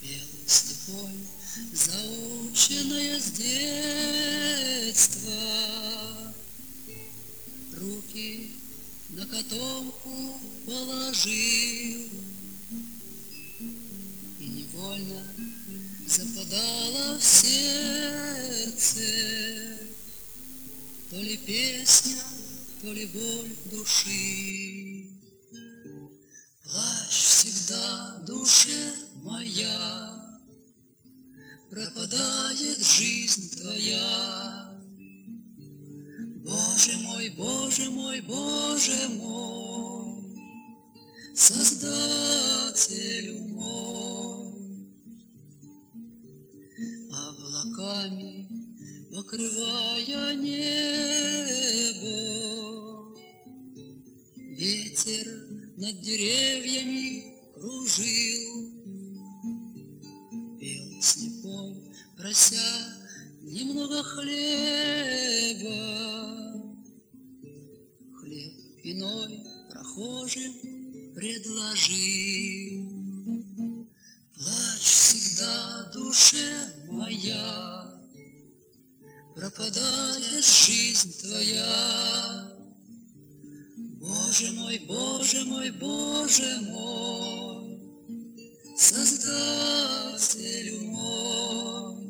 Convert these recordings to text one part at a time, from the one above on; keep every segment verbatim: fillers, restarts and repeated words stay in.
Пел слепой, заученное с детства, руки на котомку положил, и невольно западала в сердце то ли песня, то ли боль души. Плачь всегда, душе моя, пропадает жизнь твоя. Боже мой, Боже мой, Боже мой, Создателю мой. Облаками покрывая небо, ветер над деревьями кружил. Пел слепой, прося немного хлеба, хлеб иной прохожим предложил. Плачь всегда, душе моя, пропадает жизнь твоя. Боже мой, Боже мой, Боже мой, Создателю мой.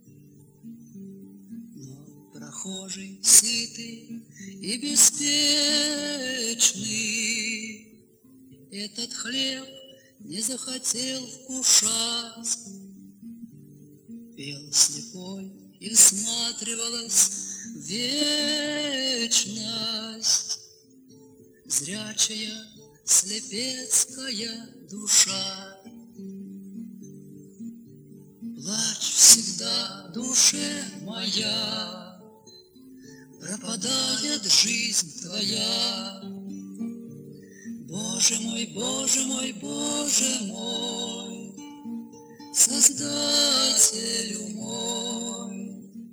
Но прохожий сытый и беспечный этот хлеб не захотел вкушать. Пел слепой и всматривалась в вечность зрячая слепецкая душа. Плачь всегда, душе моя, пропадает жизнь твоя. Боже мой, Боже мой, Боже мой, Создателю мой.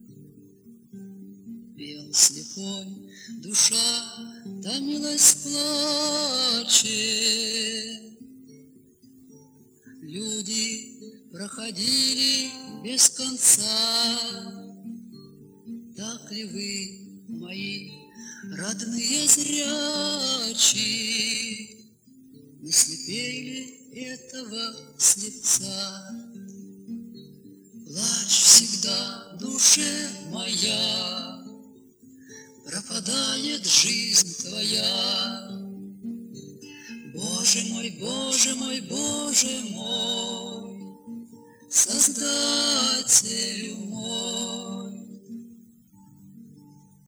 Пел слепой, душа томилась в плаче. Люди проходили без конца. Так ли вы, мои родные зрячие, не слепее ли этого слепца? Плачь всегда, душе моя, пропадает жизнь твоя. Боже мой, Боже мой, Боже мой, Создатель